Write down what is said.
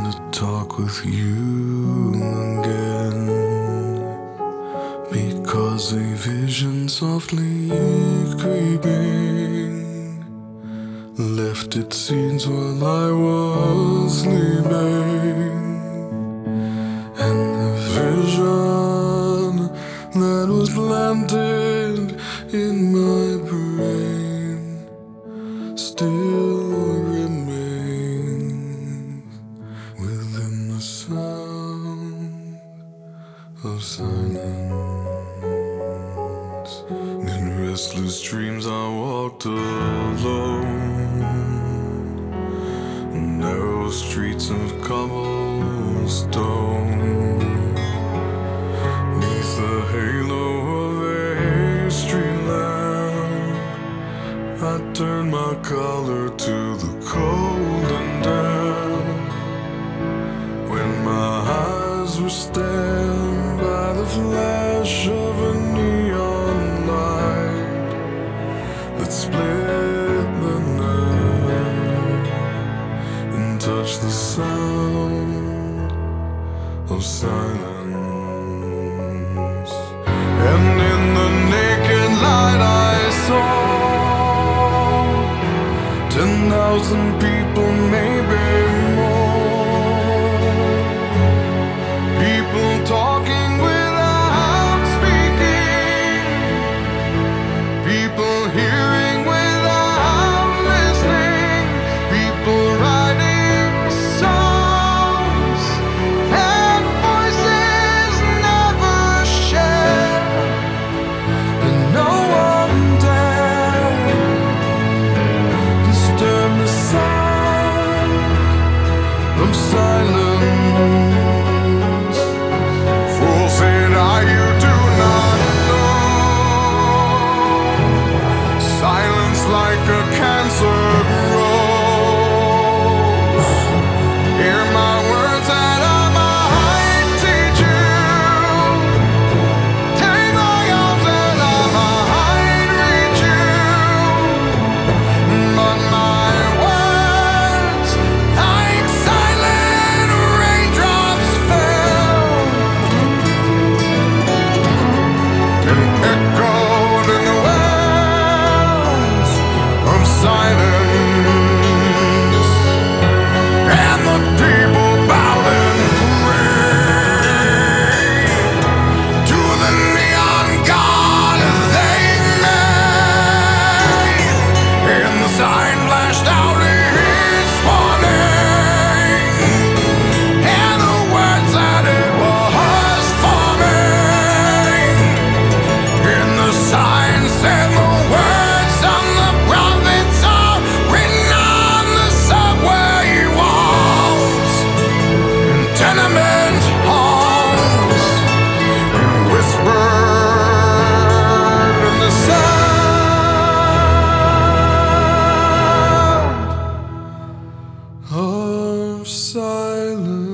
to talk with you again, because a vision softly creeping left its seeds while I was sleeping, and the vision that was planted in my brain still remains within the sound of silence. In restless dreams I walked alone, narrow streets of cobblestone, neath the halo of a street lamp. I turned my collar to the cold and damp, when my eyes were stabbed by the flash of a neon light that split the night and touched the sound of silence. And in the naked light I saw 10,000 people, maybe more. People talking without speaking, people hearing without listening, people writing songs that voices never share, and no one dared disturb the sound of silence. Fool, said I, you do not know. Silence like a cancer grows. Hear my words that I might teach you. Take my arms that I might reach you. But my words, like silent raindrops, fell and echoed in the wells of silence. And the people bowed and prayed to the neon god they made, and the sign flashed out its warning, and the words that it was forming. And the sign said the words of the prophets are written on the subway walls and tenement halls, and whispered in the sound of silence.